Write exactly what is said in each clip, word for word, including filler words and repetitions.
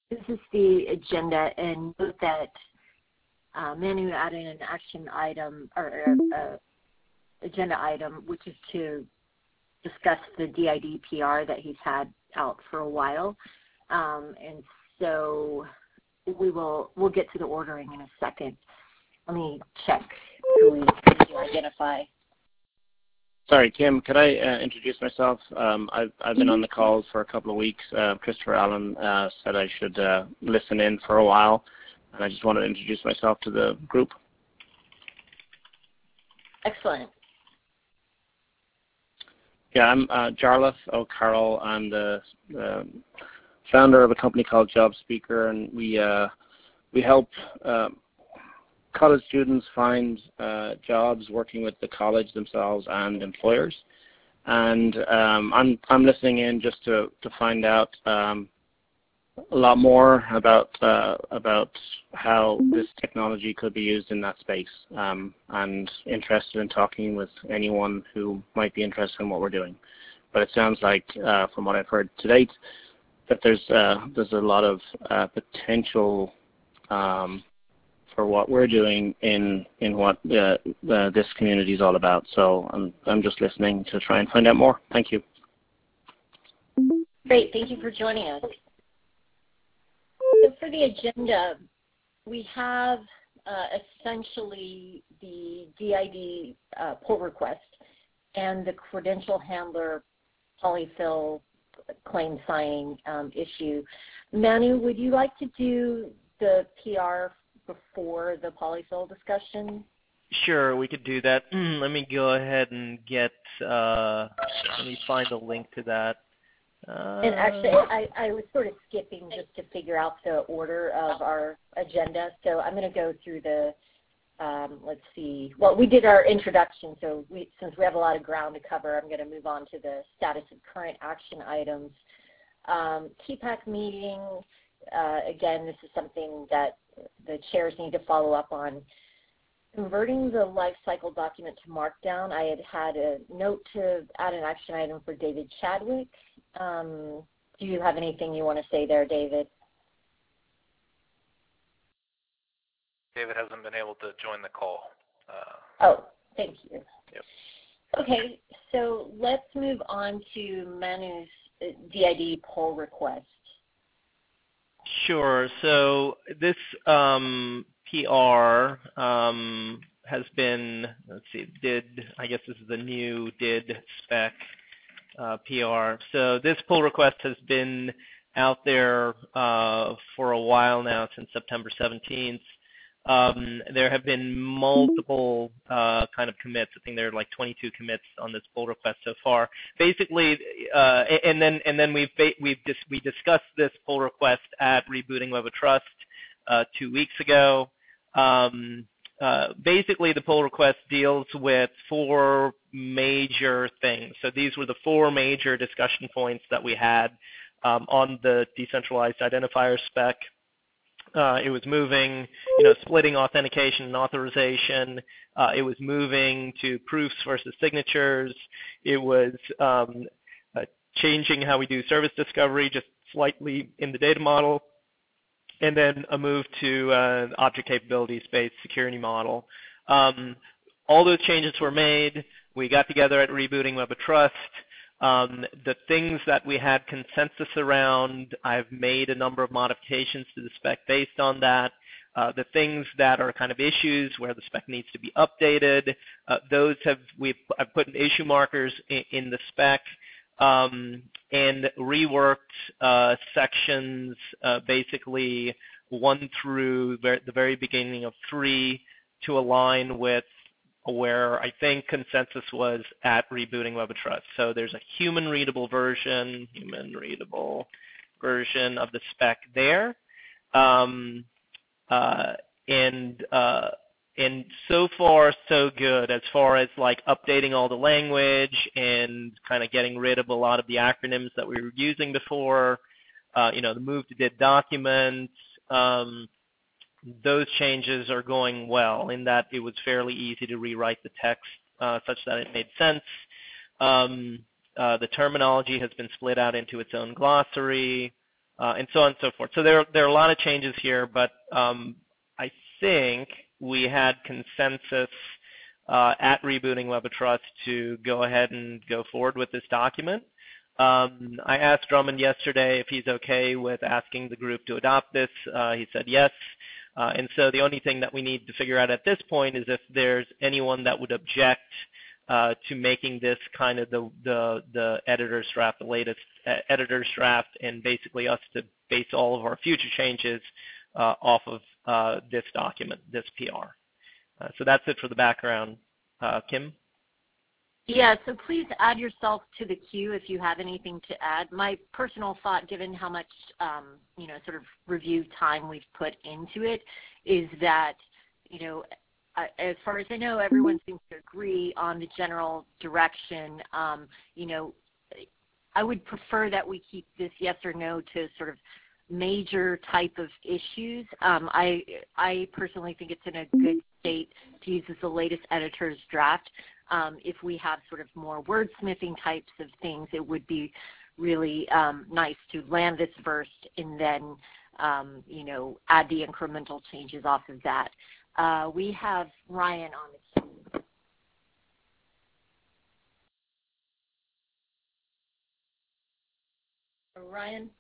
this is the agenda, and note that uh, Manu added an action item or a, a agenda item, which is to discuss the D I D P R that he's had out for a while, um, and so we will we'll get to the ordering in a second. Let me check who we need to identify. Sorry, Kim, could I uh, introduce myself? Um, I've, I've been on the call for a couple of weeks. Uh, Christopher Allen uh, said I should uh, listen in for a while, and I just wanted to introduce myself to the group. Excellent. Yeah, I'm uh, Jarlath O'Carroll. I'm the, the founder of a company called JobSpeaker, and we uh, we help uh, college students find uh, jobs working with the college themselves and employers. And um, I'm I'm listening in just to to find out um, a lot more about uh, about how this technology could be used in that space, um, and interested in talking with anyone who might be interested in what we're doing. But it sounds like, uh, from what I've heard to date, that there's uh, there's a lot of uh, potential um, for what we're doing in in what uh, uh, this community is all about. So I'm I'm just listening to try and find out more. Thank you. Great, thank you for joining us. So for the agenda, we have uh, essentially the D I D uh, pull request and the credential handler polyfill claim signing um, issue. Manu, would you like to do the P R before the polyfill discussion? Sure, we could do that. Let me go ahead and get, uh, let me find a link to that. Uh, and actually, I, I was sort of skipping just to figure out the order of our agenda. So I'm going to go through the, um, let's see. Well, we did our introduction, so we, since we have a lot of ground to cover, I'm going to move on to the status of current action items. Um, T PAC meeting, uh, again, this is something that the chairs need to follow up on. Converting the life cycle document to Markdown, I had had a note to add an action item for David Chadwick. Um, do you have anything you want to say there, David? David hasn't been able to join the call. Uh, oh, thank you. Yep. Okay, so let's move on to Manu's D I D pull request. Sure. So this um, P R um, has been, let's see, did, I guess this is the new did spec uh, P R. So this pull request has been out there uh, for a while now, since September seventeenth. Um, there have been multiple uh, kind of commits. I think there are like twenty-two commits on this pull request so far. Basically, uh, and then and then we've we've dis we discussed this pull request at Rebooting Web of Trust uh, two weeks ago. Um, uh, basically, the pull request deals with four major things. So these were the four major discussion points that we had um, on the decentralized identifier spec. Uh, it was moving, you know, splitting authentication and authorization. Uh, it was moving to proofs versus signatures. It was um, uh, changing how we do service discovery just slightly in the data model. And then a move to uh, object capabilities-based security model. Um, all those changes were made. We got together at Rebooting Web of Trust. Um, the things that we had consensus around, I've made a number of modifications to the spec based on that. Uh, the things that are kind of issues where the spec needs to be updated, uh, those have we've I've put issue markers in, in the spec um, and reworked uh, sections uh, basically one through ver the very beginning of three to align with where I think consensus was at Rebooting Web of Trust. So there's a human readable version, human readable version of the spec there. Um, uh, and uh, and so far so good as far as like updating all the language and kind of getting rid of a lot of the acronyms that we were using before. Uh, you know, the move to did documents. Um, those changes are going well in that it was fairly easy to rewrite the text uh, such that it made sense. Um, uh, the terminology has been split out into its own glossary. uh, and so on and so forth. So there, there are a lot of changes here, but um, I think we had consensus uh, at Rebooting Web of Trust to go ahead and go forward with this document. Um, I asked Drummond yesterday if he's okay with asking the group to adopt this. Uh, he said yes. Uh, and so the only thing that we need to figure out at this point is if there's anyone that would object uh, to making this kind of the, the, the editor's draft, the latest uh, editor's draft, and basically us to base all of our future changes uh, off of uh, this document, this P R. Uh, so that's it for the background. Uh, Kim? Yeah, so please add yourself to the queue if you have anything to add. My personal thought, given how much, um, you know, sort of review time we've put into it, is that, you know, as far as I know, everyone seems to agree on the general direction. Um, you know, I would prefer that we keep this yes or no to sort of major type of issues. Um, I, I personally think it's in a good state to use as the latest editor's draft. Um, if we have sort of more wordsmithing types of things, it would be really um, nice to land this first and then, um, you know, add the incremental changes off of that. Uh, we have Ryan on the queue. Ryan?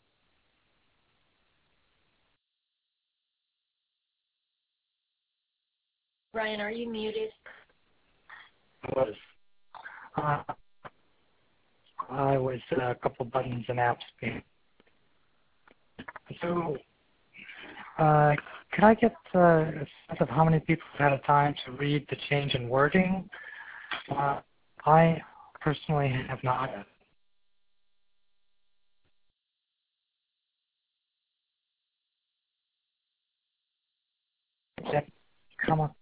Ryan, are you muted? I was. Uh, I was uh, a couple buttons and apps being. So, uh, could I get uh, a sense of how many people have had a time to read the change in wording? Uh, I personally have not. Come on.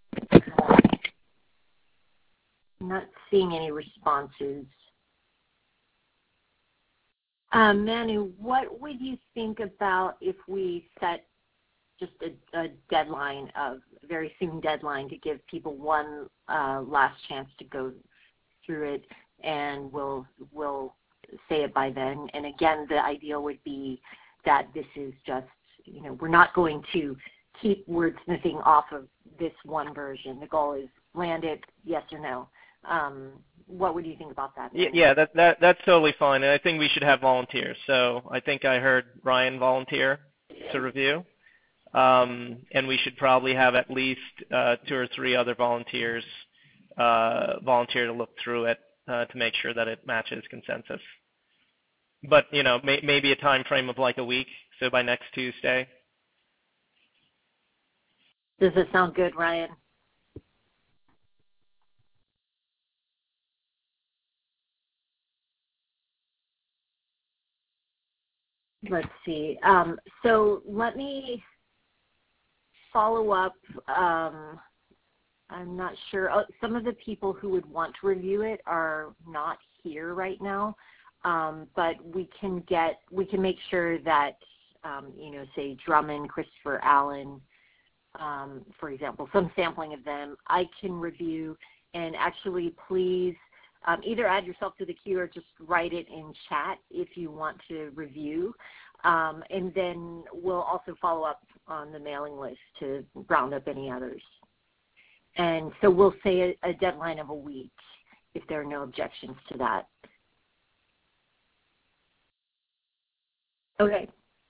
I'm not seeing any responses. Um, Manu, what would you think about if we set just a, a deadline, of a very soon deadline, to give people one uh, last chance to go through it, and we'll we'll say it by then. And again, the ideal would be that this is just, you know, we're not going to keep wordsmithing off of this one version. The goal is land it, yes or no. Um, what would you think about that? Yeah, yeah, that, that that's totally fine. And I think we should have volunteers. So I think I heard Ryan volunteer to review. Um, and we should probably have at least uh, two or three other volunteers uh, volunteer to look through it uh, to make sure that it matches consensus. But, you know, may, maybe a time frame of like a week, so by next Tuesday. Does it sound good, Ryan? Let's see. Um, so let me follow up. Um, I'm not sure. Oh, some of the people who would want to review it are not here right now, um, but we can get, we can make sure that, um, you know, say Drummond, Christopher Allen, um, for example, some sampling of them, I can review. And actually, please um, either add yourself to the queue or just write it in chat if you want to review. Um, and then we'll also follow up on the mailing list to round up any others. And so we'll say a, a deadline of a week if there are no objections to that. Okay.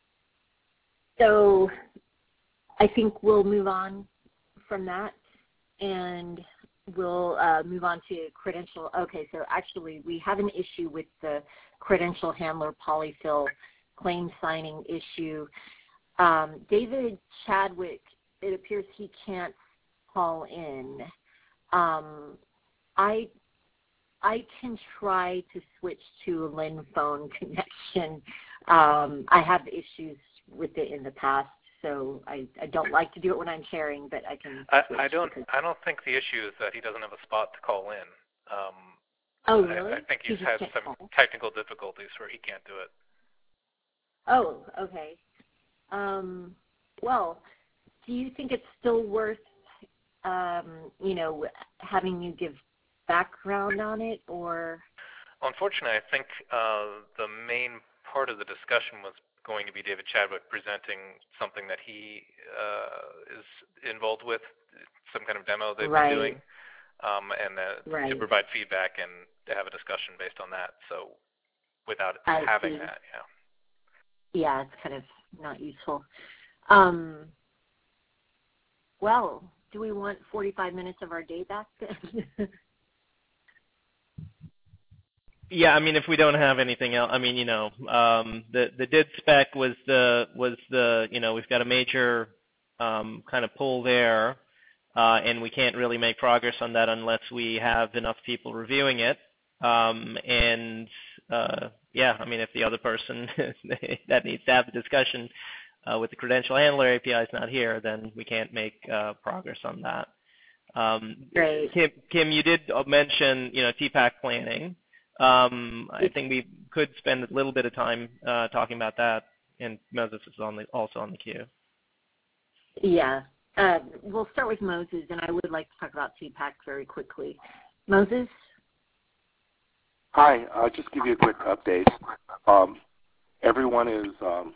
So I think we'll move on from that, and we'll uh, move on to credential. Okay, so actually we have an issue with the credential handler polyfill claim signing issue. Um, David Chadwick, it appears he can't call in. Um, I I can try to switch to a Lynn phone connection. Um, I have issues with it in the past, so I, I don't like to do it when I'm sharing, but I can. I, I don't. I don't think the issue is that he doesn't have a spot to call in. Um, oh really? I, I think he's he had some call. technical difficulties where he can't do it. Oh, okay. Um, well, do you think it's still worth, um, you know, having you give background on it, or? Unfortunately, I think uh, the main part of the discussion was going to be David Chadwick presenting something that he uh, is involved with, some kind of demo they've right. been doing, um, and uh, right. to provide feedback and to have a discussion based on that. So without I having see. that, yeah. Yeah, it's kind of not useful. Um, well, do we want forty-five minutes of our day back then? Yeah, I mean, if we don't have anything else, I mean, you know, um, the the D I D spec was the was the you know we've got a major um, kind of pull there, uh, and we can't really make progress on that unless we have enough people reviewing it. Um, and uh, yeah, I mean, if the other person that needs to have the discussion uh, with the credential handler A P I is not here, then we can't make uh, progress on that. Um, Great. Kim, Kim, you did mention you know T PAC planning. Um, I think we could spend a little bit of time uh, talking about that, and Moses is on the, also on the queue. Yeah. Uh, we'll start with Moses, and I would like to talk about T PAC very quickly. Moses? Hi. I'll just give you a quick update. Um, everyone is um,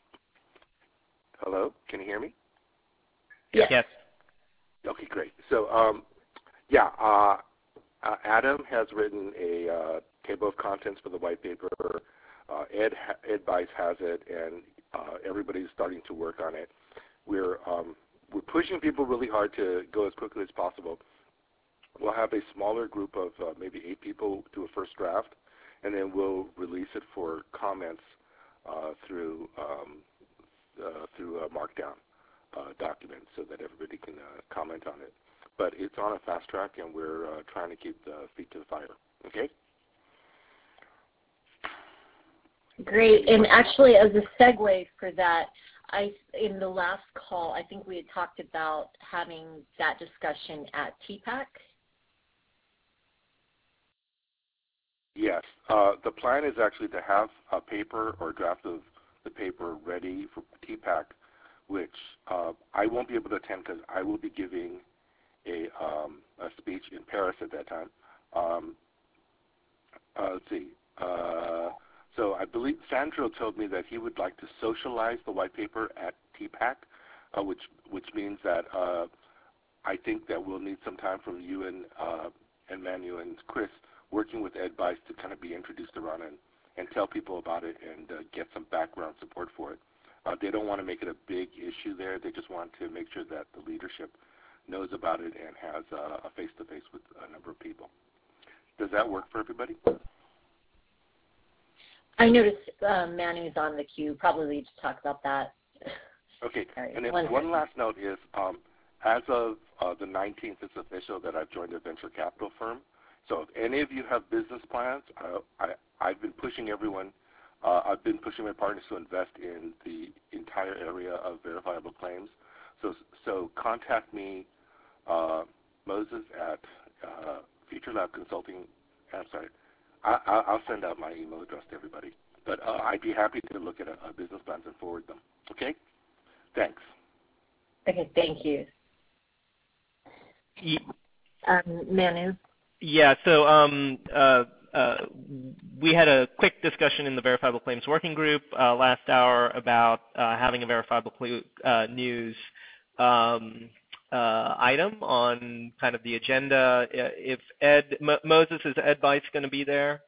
– hello? Can you hear me? Yes. Yes. Okay, great. So, um, yeah, uh, uh, Adam has written a uh, table of contents for the white paper. Uh, Ed Ed Bice has it, and uh, everybody's starting to work on it. We're um, we're pushing people really hard to go as quickly as possible. We'll have a smaller group of uh, maybe eight people do a first draft, and then we'll release it for comments uh, through um, uh, through a Markdown uh, document so that everybody can uh, comment on it. But it's on a fast track, and we're uh, trying to keep the feet to the fire. Okay? Great. And actually, as a segue for that, I in the last call, I think we had talked about having that discussion at T PAC. Yes. Uh, the plan is actually to have a paper or a draft of the paper ready for T PAC, which uh, I won't be able to attend because I will be giving a, um, a speech in Paris at that time. Um, uh, let's see. Uh, so I believe Sandro told me that he would like to socialize the white paper at T PAC, uh, which which means that uh, I think that we'll need some time from you and uh, and Manu and Chris working with Ed Bice to kind of be introduced around and, and tell people about it and uh, get some background support for it. Uh, they don't want to make it a big issue there. They just want to make sure that the leadership knows about it and has uh, a face-to-face with a number of people. Does that work for everybody? I noticed uh, Manu's on the queue. Probably to talk about that. Okay. Right. And then one, one last note is, um, as of uh, the nineteenth, it's official that I've joined a venture capital firm. So if any of you have business plans, uh, I, I've been pushing everyone. Uh, I've been pushing my partners to invest in the entire area of verifiable claims. So, so contact me, uh, Moses at uh, Future Lab Consulting. I'm sorry. I, I'll send out my email address to everybody. But uh, I'd be happy to look at a, a business plans and forward them. Okay? Thanks. Okay, thank you. Um, Manu? Yeah, so um, uh, uh, we had a quick discussion in the Verifiable Claims Working Group uh, last hour about uh, having a Verifiable cl- uh, News um, uh, item on kind of the agenda. If Ed, Mo- Moses, is Ed Bice going to be there?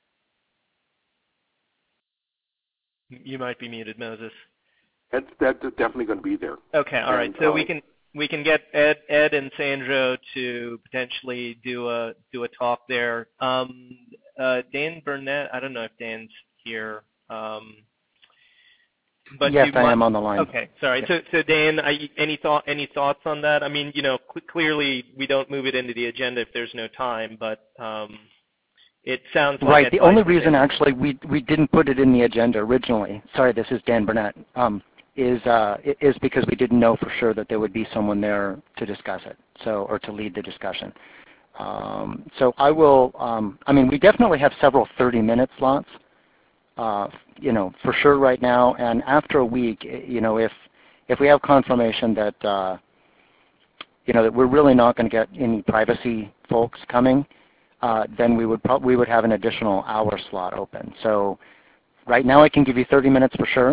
You might be muted, Moses. That's, that's definitely going to be there. Okay, all right. And, So um, we can we can get Ed, Ed and Sandro to potentially do a do a talk there. Um, uh, Dan Burnett, I don't know if Dan's here. Um, but yes, you I might, am on the line. Okay, sorry. Yeah. So, so Dan, I, any thought any thoughts on that? I mean, you know, cl- clearly we don't move it into the agenda if there's no time, but um, it sounds like right. Ed The Bice only is reason in. actually we we didn't put it in the agenda originally. Sorry, this is Dan Burnett. Um, is uh, is because we didn't know for sure that there would be someone there to discuss it, so or to lead the discussion. Um, so I will. Um, I mean, we definitely have several thirty-minute slots, uh, you know, for sure right now. And after a week, you know, if if we have confirmation that uh, you know that we're really not going to get any privacy folks coming, uh, then we would pro- we would have an additional hour slot open. So right now, I can give you thirty minutes for sure.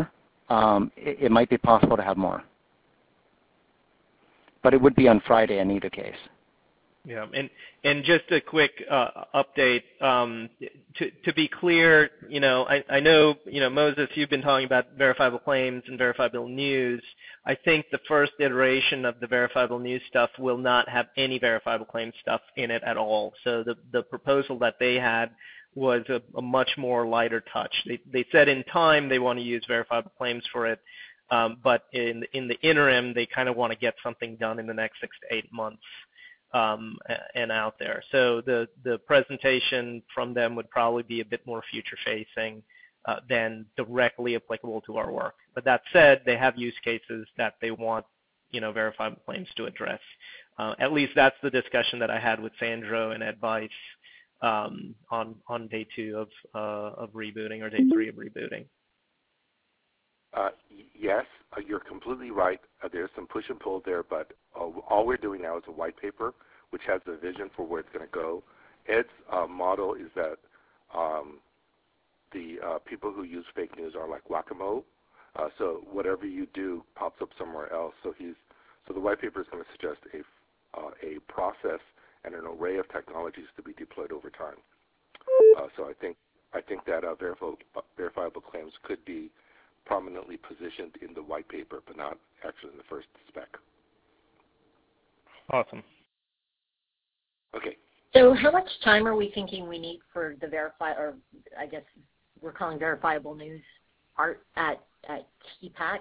um, it, it might be possible to have more. But it would be on Friday in either case. Yeah, and and just a quick uh, update. Um, to to be clear, you know, I, I know, you know, Moses, you've been talking about verifiable claims and verifiable news. I think the first iteration of the verifiable news stuff will not have any verifiable claims stuff in it at all. So the the proposal that they had was a, a much more lighter touch. They they said in time they want to use verifiable claims for it, um, but in in the interim they kind of want to get something done in the next six to eight months. Um, and out there. So the, the presentation from them would probably be a bit more future-facing uh, than directly applicable to our work. But that said, they have use cases that they want, you know, verifiable claims to address. Uh, at least that's the discussion that I had with Sandro and Ed Weiss um, on on day two of uh, of rebooting or day three of rebooting. Uh, yes, uh, you're completely right. Uh, there's some push and pull there, but uh, all we're doing now is a white paper, which has a vision for where it's going to go. Ed's uh, model is that um, the uh, people who use fake news are like whack-a-mole. Uh, so whatever you do pops up somewhere else. So he's so the white paper is going to suggest a uh, a process and an array of technologies to be deployed over time. Uh, so I think I think that uh, verifiable, uh, verifiable claims could be prominently positioned in the white paper, but not actually in the first spec. Awesome. Okay. So how much time are we thinking we need for the verify, or I guess we're calling verifiable news part at, at T PAC?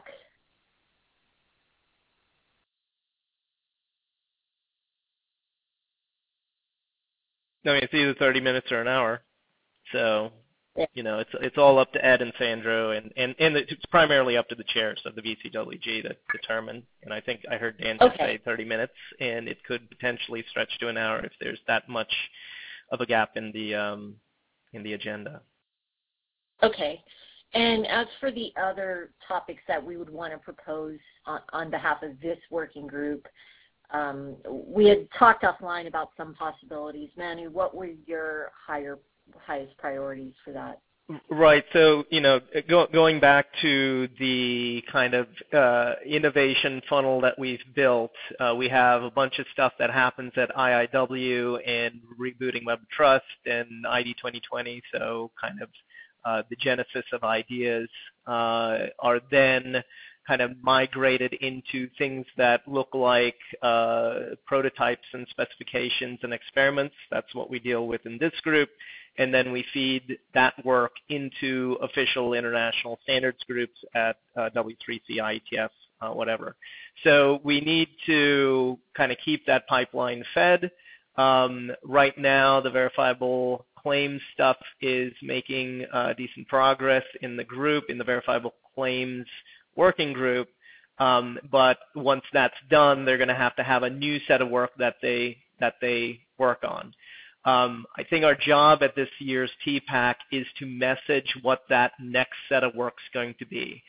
I mean, it's either thirty minutes or an hour. So, yeah. you know, it's it's all up to Ed and Sandro, and, and, and it's primarily up to the chairs of the V C W G to determine. And I think I heard Dan just Okay. say thirty minutes, and it could potentially stretch to an hour if there's that much of a gap in the um, in the agenda. Okay. And as for the other topics that we would want to propose on, on behalf of this working group, um, we had talked offline about some possibilities. Manu, what were your higher highest priorities for that? Right. So, you know, go, going back to the kind of uh, innovation funnel that we've built, uh, we have a bunch of stuff that happens at I I W and Rebooting Web Trust and I D twenty twenty. So kind of uh, the genesis of ideas uh, are then kind of migrated into things that look like uh, prototypes and specifications and experiments. That's what we deal with in this group. And then we feed that work into official international standards groups at uh, W three C, I E T F, uh, whatever. So we need to kind of keep that pipeline fed. Um, right now, the verifiable claims stuff is making uh, decent progress in the group, in the verifiable claims working group. Um, but once that's done, they're going to have to have a new set of work that they that they work on. Um, I think our job at this year's T PAC is to message what that next set of work is going to be.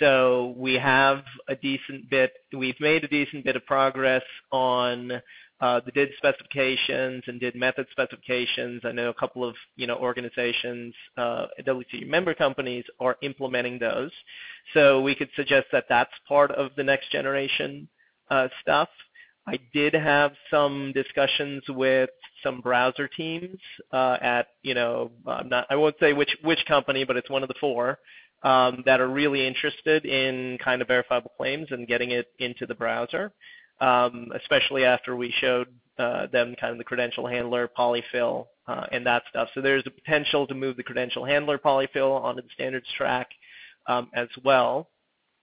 So we have a decent bit, we've made a decent bit of progress on uh, the D I D specifications and D I D method specifications. I know a couple of, you know, organizations, uh, W C member companies are implementing those. So we could suggest that that's part of the next generation uh, stuff. I did have some discussions with some browser teams uh, at, you know, I'm not, I won't say which which company, but it's one of the four um, that are really interested in kind of verifiable claims and getting it into the browser, um, especially after we showed uh, them kind of the credential handler, polyfill, uh, and that stuff. So there's a potential to move the credential handler polyfill onto the standards track um, as well.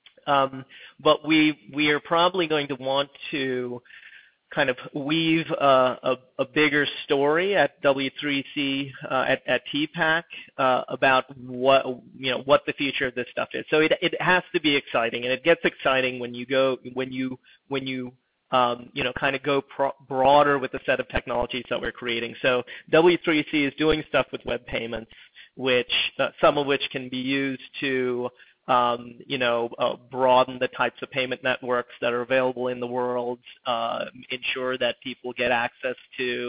Um, but we we are probably going to want to kind of weave a, a, a bigger story at W three C uh, at, at T PAC uh, about what you know what the future of this stuff is. So it it has to be exciting, and it gets exciting when you go when you when you um, you know kind of go pro- broader with the set of technologies that we're creating. So W three C is doing stuff with web payments, which uh, some of which can be used to Um, you know, uh, broaden the types of payment networks that are available in the world, uh, ensure that people get access to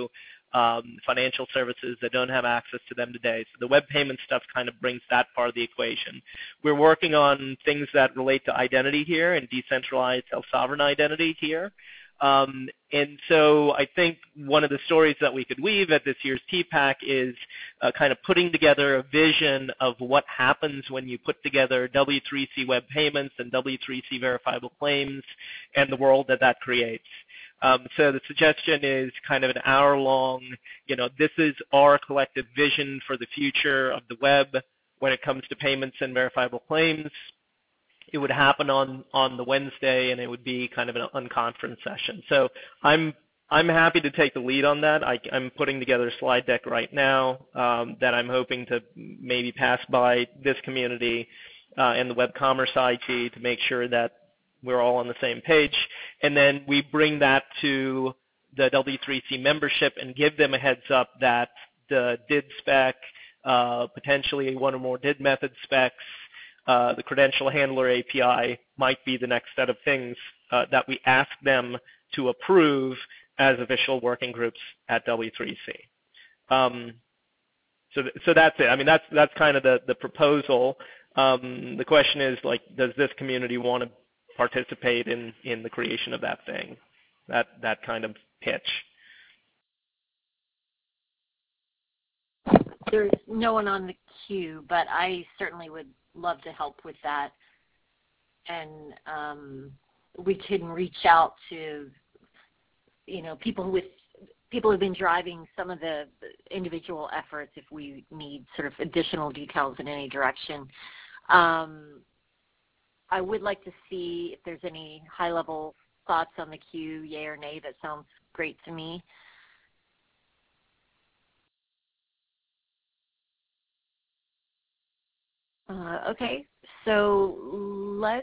um, financial services that don't have access to them today. So the web payment stuff kind of brings that part of the equation. We're working on things that relate to identity here and decentralized self-sovereign identity here. Um, and so I think one of the stories that we could weave at this year's T PAC is uh, kind of putting together a vision of what happens when you put together W three C web payments and W three C verifiable claims and the world that that creates. Um, so the suggestion is kind of an hour-long, you know, this is our collective vision for the future of the web when it comes to payments and verifiable claims. It would happen on, on the Wednesday, and it would be kind of an unconference session. So I'm I'm happy to take the lead on that. I, I'm putting together a slide deck right now um, that I'm hoping to maybe pass by this community uh, and the Web Commerce I G to make sure that we're all on the same page. And then we bring that to the W three C membership and give them a heads up that the D I D spec, uh, potentially one or more D I D method specs, Uh, the credential handler A P I might be the next set of things uh, that we ask them to approve as official working groups at W three C. Um, so, th so that's it. I mean, that's that's kind of the the proposal. Um, the question is, like, does this community want to participate in in the creation of that thing? That that kind of pitch. There's no one on the queue, but I certainly would love to help with that. And um, we can reach out to, you know, people with people who've been driving some of the individual efforts if we need sort of additional details in any direction. Um, I would like to see if there's any high-level thoughts on the queue, yay or nay. That sounds great to me. Uh, okay, so let's,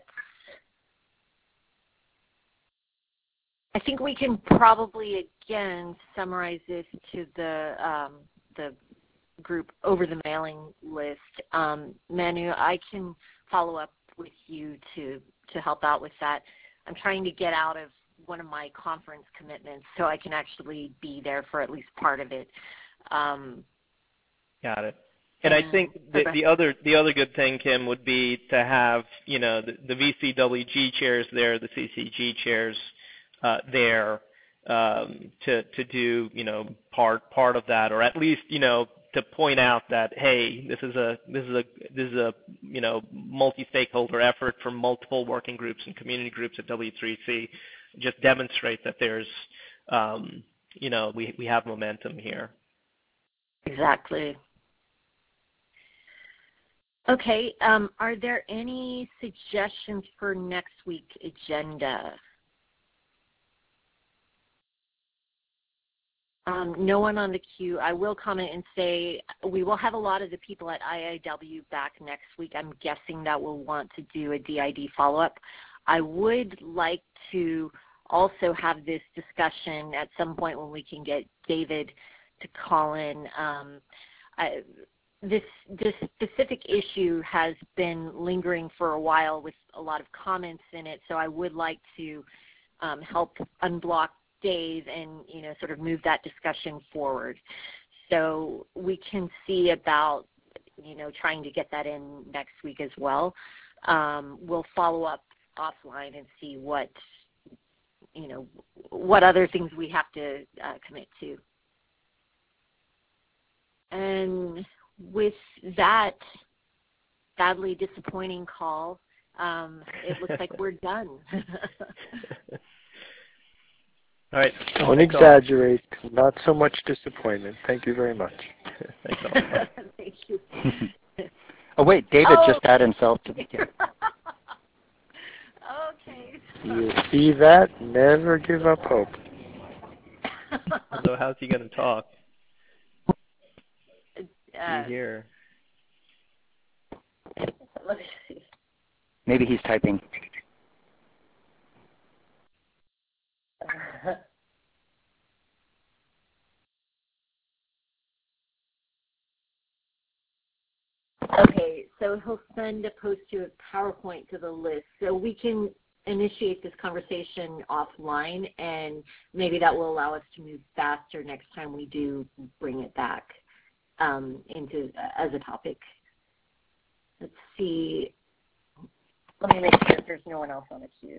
I think we can probably, again, summarize this to the, um, the group over the mailing list. Um, Manu, I can follow up with you to, to help out with that. I'm trying to get out of one of my conference commitments so I can actually be there for at least part of it. Um, Got it. And I think the, the other the other good thing, Kim, would be to have, you know, the, the V C W G chairs there, the C C G chairs uh, there um, to to do, you know, part part of that, or at least, you know, to point out that, hey, this is a this is a this is a you know multi-stakeholder effort from multiple working groups and community groups at W three C. Just demonstrate that there's, um, you know, we we have momentum here. Exactly. Okay, um, are there any suggestions for next week's agenda? Um, no one on the queue. I will comment and say we will have a lot of the people at I I W back next week. I'm guessing that we'll want to do a D I D follow-up. I would like to also have this discussion at some point when we can get David to call in. Um, I, This, this specific issue has been lingering for a while with a lot of comments in it, so I would like to um, help unblock Dave and, you know, sort of move that discussion forward. So we can see about, you know, trying to get that in next week as well. Um, we'll follow up offline and see what, you know, what other things we have to uh, commit to. And with that sadly disappointing call, um, it looks like we're done. All right. Don't exaggerate. Not so much disappointment. Thank you very much. Thanks all. Thank you. Oh, wait, David oh. just added himself to the queue. Okay. You see that? Never give up hope. So how's he going to talk? Uh, See here. Let me see. Maybe he's typing. Uh, okay, so he'll send a post to a PowerPoint to the list. So we can initiate this conversation offline, and maybe that will allow us to move faster next time we do bring it back um, into uh, as a topic. Let's see. Let me make sure if there's no one else on the queue.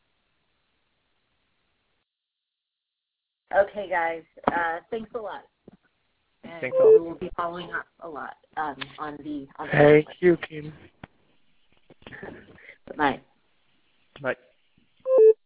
Okay, guys. Uh, thanks a lot. And Thanks a lot. we will be following up a lot um, on the. On the Thank you, Kim. Bye. Bye.